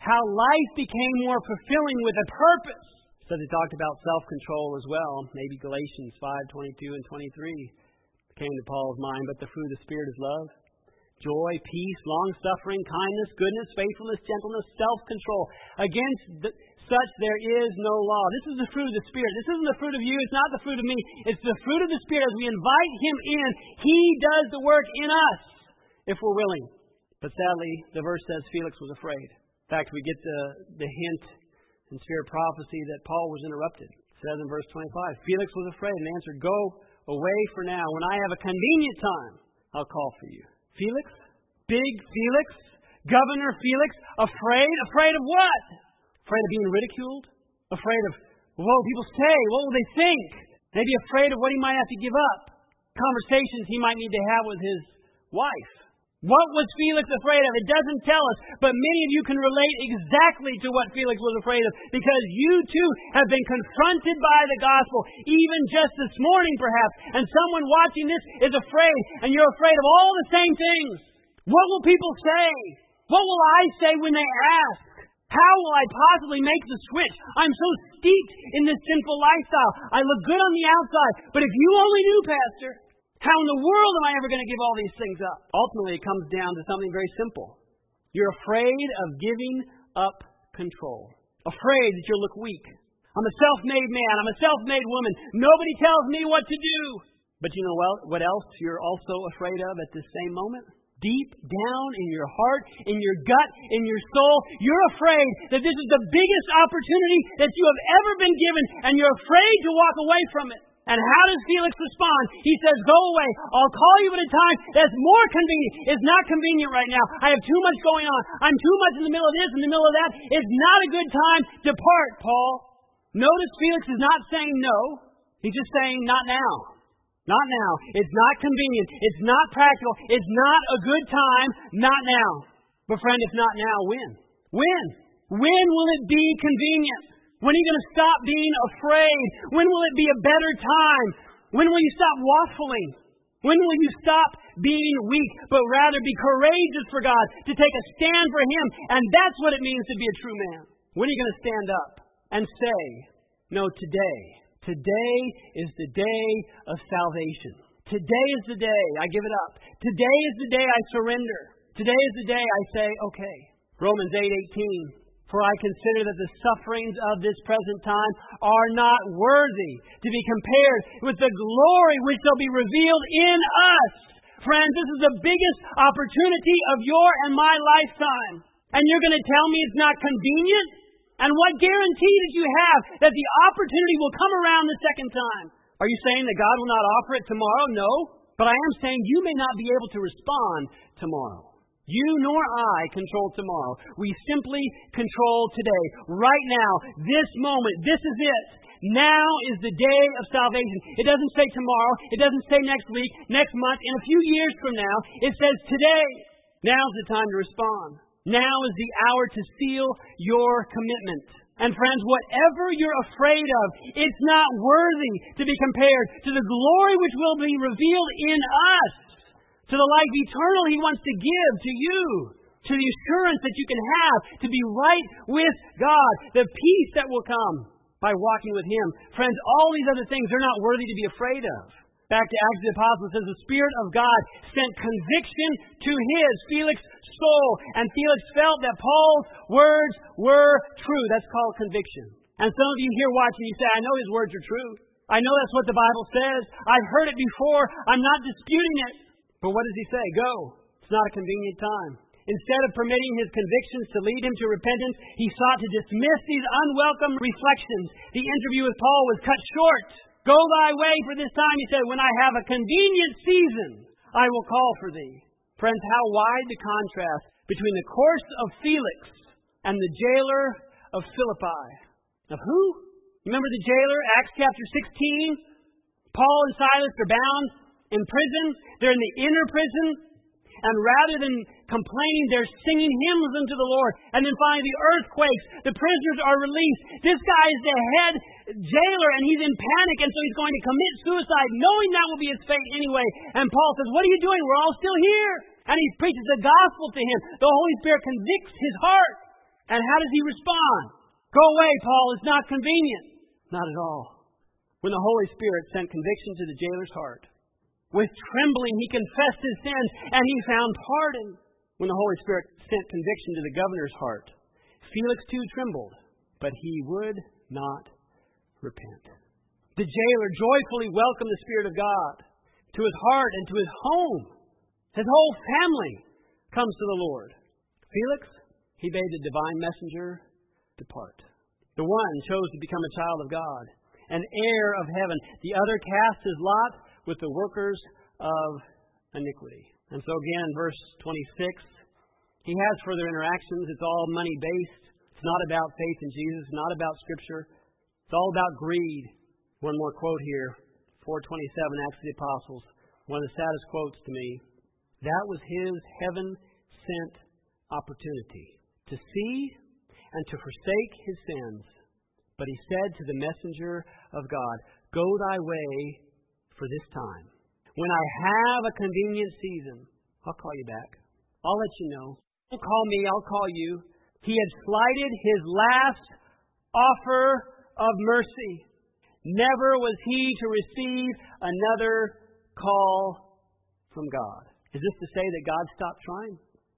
how life became more fulfilling with a purpose. So they talked about self-control as well. Maybe Galatians 5:22 and 23 came to Paul's mind. But the fruit of the Spirit is love, joy, peace, long-suffering, kindness, goodness, faithfulness, gentleness, self-control. Against such there is no law. This is the fruit of the Spirit. This isn't the fruit of you. It's not the fruit of me. It's the fruit of the Spirit. As we invite Him in, He does the work in us if we're willing. But sadly, the verse says Felix was afraid. In fact, we get the hint in Spirit prophecy that Paul was interrupted. It says in verse 25, Felix was afraid and answered, "Go away for now. When I have a convenient time, I'll call for you." Felix? Big Felix? Governor Felix? Afraid? Afraid of what? Afraid of being ridiculed? Afraid of what will people say? What will they think? Maybe afraid of what he might have to give up. Conversations he might need to have with his wife. What was Felix afraid of? It doesn't tell us, but many of you can relate exactly to what Felix was afraid of, because you too have been confronted by the gospel, even just this morning perhaps, and someone watching this is afraid, and you're afraid of all the same things. What will people say? What will I say when they ask? How will I possibly make the switch? I'm so steeped in this sinful lifestyle. I look good on the outside, but if you only knew, Pastor, how in the world am I ever going to give all these things up? Ultimately, it comes down to something very simple. You're afraid of giving up control. Afraid that you'll look weak. I'm a self-made man. I'm a self-made woman. Nobody tells me what to do. But you know what else you're also afraid of at this same moment? Deep down in your heart, in your gut, in your soul, you're afraid that this is the biggest opportunity that you have ever been given, and you're afraid to walk away from it. And how does Felix respond? He says, "Go away. I'll call you at a time that's more convenient." It's not convenient right now. I have too much going on. I'm too much in the middle of this, in the middle of that. It's not a good time. Depart, Paul. Notice Felix is not saying no. He's just saying not now. Not now. It's not convenient. It's not practical. It's not a good time. Not now. But friend, if not now, when? When? When will it be convenient? When are you going to stop being afraid? When will it be a better time? When will you stop waffling? When will you stop being weak, but rather be courageous for God, to take a stand for Him? And that's what it means to be a true man. When are you going to stand up and say, "No, today. Today is the day of salvation. Today is the day I give it up. Today is the day I surrender. Today is the day I say, okay." Romans 8:18. "For I consider that the sufferings of this present time are not worthy to be compared with the glory which shall be revealed in us." Friends, this is the biggest opportunity of your and my lifetime. And you're going to tell me it's not convenient? And what guarantee did you have that the opportunity will come around the second time? Are you saying that God will not offer it tomorrow? No. But I am saying you may not be able to respond tomorrow. You nor I control tomorrow. We simply control today. Right now, this moment, this is it. Now is the day of salvation. It doesn't say tomorrow. It doesn't say next week, next month, in a few years from now. It says today. Now's the time to respond. Now is the hour to seal your commitment. And friends, whatever you're afraid of, it's not worthy to be compared to the glory which will be revealed in us, to the life eternal He wants to give to you, to the assurance that you can have to be right with God, the peace that will come by walking with Him. Friends, all these other things are not worthy to be afraid of. Back to Acts of the Apostles, it says the Spirit of God sent conviction to Felix' soul, and Felix felt that Paul's words were true. That's called conviction. And some of you here watching, you say, "I know his words are true. I know that's what the Bible says. I've heard it before. I'm not disputing it." But what does he say? Go. It's not a convenient time. Instead of permitting his convictions to lead him to repentance, he sought to dismiss these unwelcome reflections. The interview with Paul was cut short. "Go thy way for this time," he said. "When I have a convenient season, I will call for thee." Friends, how wide the contrast between the course of Felix and the jailer of Philippi. Of who? Remember the jailer, Acts chapter 16? Paul and Silas are bound in prison. They're in the inner prison. And rather than complaining, they're singing hymns unto the Lord. And then finally the earthquakes. The prisoners are released. This guy is the head jailer, and he's in panic, and so he's going to commit suicide, knowing that will be his fate anyway. And Paul says, "What are you doing? We're all still here." And he preaches the gospel to him. The Holy Spirit convicts his heart. And how does he respond? Go away, Paul, it's not convenient. Not at all. When the Holy Spirit sent conviction to the jailer's heart, with trembling he confessed his sins, and he found pardon. When the Holy Spirit sent conviction to the governor's heart, Felix too trembled, but he would not repent. The jailer joyfully welcomed the Spirit of God to his heart and to his home. His whole family comes to the Lord. Felix, he bade the divine messenger depart. The one chose to become a child of God, an heir of heaven. The other cast his lot with the workers of iniquity. And so again, in verse 26, he has further interactions. It's all money-based. It's not about faith in Jesus. It's not about Scripture. It's all about greed. One more quote here. 4:27, Acts of the Apostles. One of the saddest quotes to me. That was his heaven-sent opportunity to see and to forsake his sins. But he said to the messenger of God, go thy way for this time. When I have a convenient season, I'll call you back. I'll let you know. Don't call me, I'll call you. He had slighted his last offer of mercy. Never was he to receive another call from God. Is this to say that God stopped trying?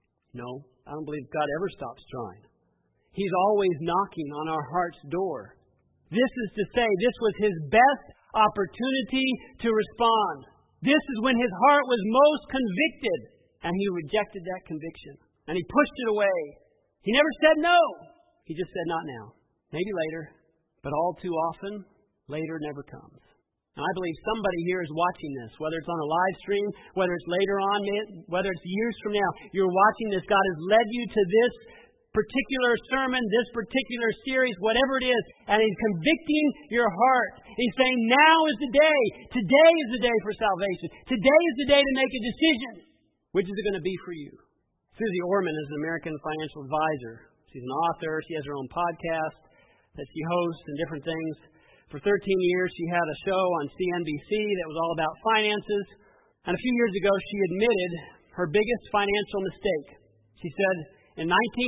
No, I don't believe God ever stops trying. He's always knocking on our heart's door. This is to say this was his best opportunity to respond. This is when his heart was most convicted, and he rejected that conviction. And he pushed it away. He never said no. He just said not now. Maybe later. But all too often, later never comes. And I believe somebody here is watching this, whether it's on a live stream, whether it's later on, whether it's years from now. You're watching this. God has led you to this particular sermon, this particular series, whatever it is, and He's convicting your heart. He's saying, now is the day. Today is the day for salvation. Today is the day to make a decision. Which is it going to be for you? Susie Orman is an American financial advisor. She's an author. She has her own podcast that she hosts and different things. For 13 years, she had a show on CNBC that was all about finances. And a few years ago, she admitted her biggest financial mistake. She said, in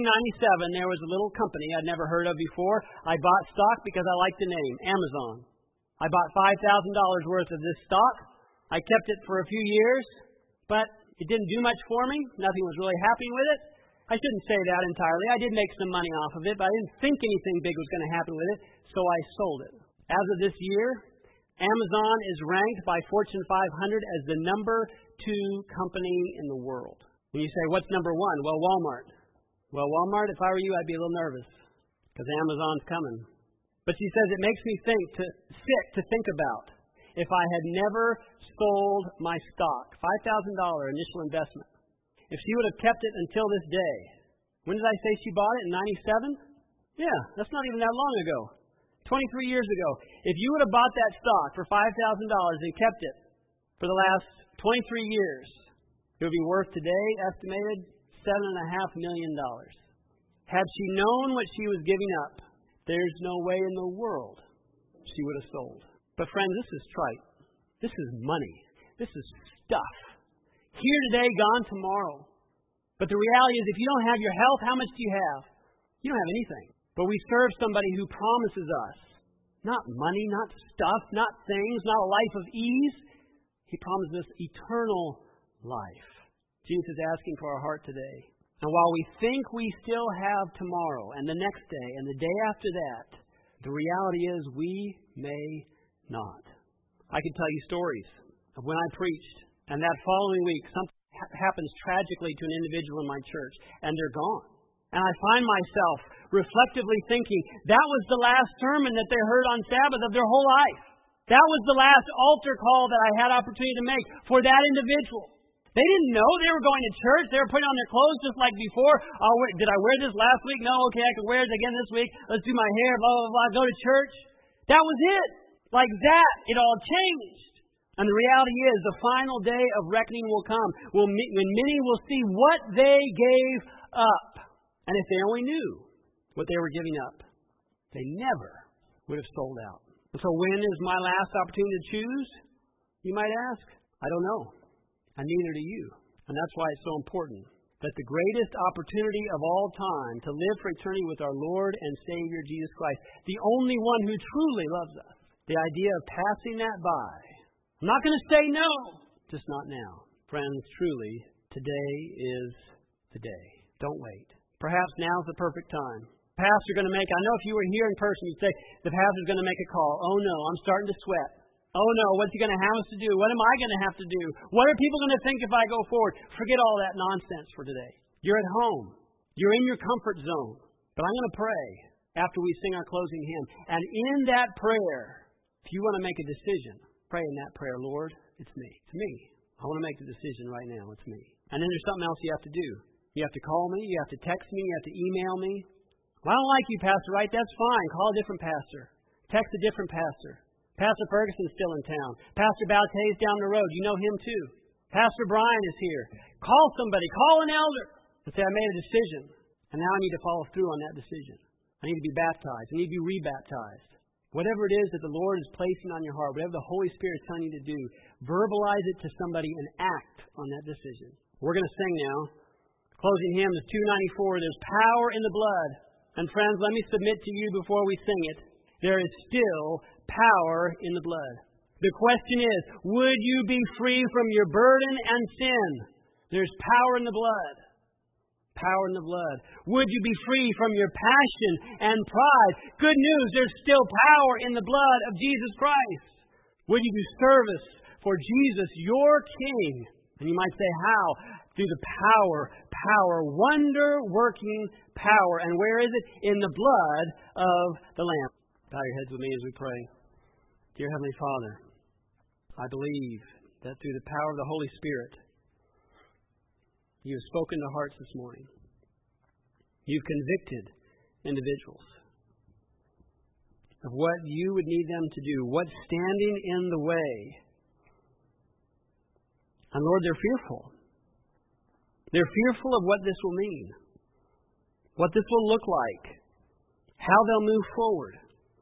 1997, there was a little company I'd never heard of before. I bought stock because I liked the name, Amazon. I bought $5,000 worth of this stock. I kept it for a few years, but it didn't do much for me. Nothing was really happening with it. I shouldn't say that entirely. I did make some money off of it, but I didn't think anything big was going to happen with it, so I sold it. As of this year, Amazon is ranked by Fortune 500 as the number 2 company in the world. When you say, what's number 1? Well, Walmart. Well, Walmart, if I were you, I'd be a little nervous because Amazon's coming. But she says it makes me sick to think about if I had never sold my stock, $5,000 initial investment. If she would have kept it until this day. When did I say she bought it? In 97? Yeah, that's not even that long ago. 23 years ago. If you would have bought that stock for $5,000 and kept it for the last 23 years, it would be worth today, estimated, $7.5 million. Had she known what she was giving up, there's no way in the world she would have sold. But friends, this is trite. This is money. This is stuff. Here today, gone tomorrow. But the reality is, if you don't have your health, how much do you have? You don't have anything. But we serve somebody who promises us not money, not stuff, not things, not a life of ease. He promises us eternal life. Jesus is asking for our heart today. And while we think we still have tomorrow and the next day and the day after that, the reality is we may not. I can tell you stories of when I preached, and that following week something happens tragically to an individual in my church, and they're gone. And I find myself reflectively thinking, that was the last sermon that they heard on Sabbath of their whole life. That was the last altar call that I had opportunity to make for that individual. They didn't know they were going to church. They were putting on their clothes just like before. Did I wear this last week? No, okay, I can wear it again this week. Let's do my hair, blah, blah, blah, go to church. That was it. Like that, it all changed. And the reality is, the final day of reckoning will come when many will see what they gave up. And if they only knew what they were giving up, they never would have sold out. And so when is my last opportunity to choose? You might ask. I don't know. And neither do you. And that's why it's so important but the greatest opportunity of all time to live for eternity with our Lord and Savior Jesus Christ, the only one who truly loves us. The idea of passing that by. I'm not going to say no, just not now. Friends, truly, today is the day. Don't wait. Perhaps now's the perfect time. Pastor going to make, I know if you were here in person, you'd say, the pastor's going to make a call. Oh no, I'm starting to sweat. Oh no, what's he going to have us to do? What am I going to have to do? What are people going to think if I go forward? Forget all that nonsense for today. You're at home. You're in your comfort zone. But I'm going to pray after we sing our closing hymn. And in that prayer, if you want to make a decision, pray in that prayer, Lord, it's me. It's me. I want to make the decision right now. It's me. And then there's something else you have to do. You have to call me. You have to text me. You have to email me. Well, I don't like you, Pastor Wright. That's fine. Call a different pastor. Text a different pastor. Pastor Ferguson's still in town. Pastor Baute's down the road. You know him too. Pastor Brian is here. Call somebody. Call an elder. And say, I made a decision. And now I need to follow through on that decision. I need to be baptized. I need to be rebaptized. Whatever it is that the Lord is placing on your heart, whatever the Holy Spirit is telling you to do, verbalize it to somebody and act on that decision. We're going to sing now. Closing hymn is 294. There's power in the blood. And friends, let me submit to you before we sing it. There is still power in the blood. The question is, would you be free from your burden and sin? There's power in the blood. Power in the blood. Would you be free from your passion and pride? Good news, there's still power in the blood of Jesus Christ. Would you do service for Jesus, your King? And you might say, how? Through the power, wonder-working power. And where is it? In the blood of the Lamb. Bow your heads with me as we pray. Dear Heavenly Father, I believe that through the power of the Holy Spirit, you have spoken to hearts this morning. You've convicted individuals of what you would need them to do, what's standing in the way. And Lord, they're fearful. They're fearful of what this will mean, what this will look like, how they'll move forward.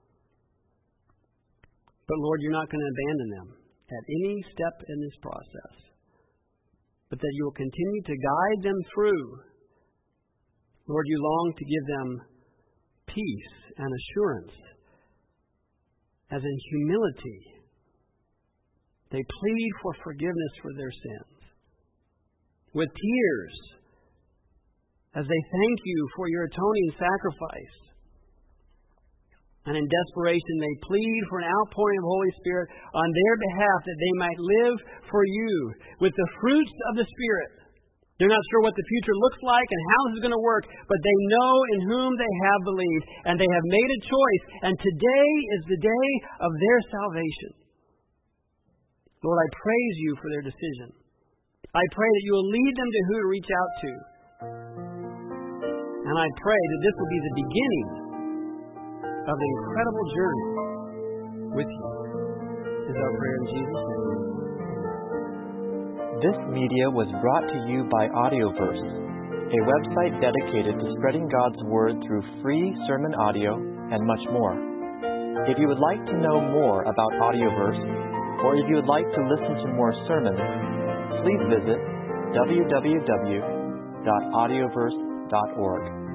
But Lord, you're not going to abandon them at any step in this process, but that you will continue to guide them through. Lord, you long to give them peace and assurance, as in humility they plead for forgiveness for their sins, with tears as they thank you for your atoning sacrifice. And in desperation, they plead for an outpouring of Holy Spirit on their behalf that they might live for you with the fruits of the Spirit. They're not sure what the future looks like and how this is going to work, but they know in whom they have believed, and they have made a choice, and today is the day of their salvation. Lord, I praise you for their decision. I pray that you will lead them to who to reach out to. And I pray that this will be the beginning of an incredible journey with you. Is our prayer in Jesus' name.
This media was brought to you by Audioverse, a website dedicated to spreading God's Word through free sermon audio and much more. If you would like to know more about Audioverse, or if you would like to listen to more sermons, please visit www.audioverse.org.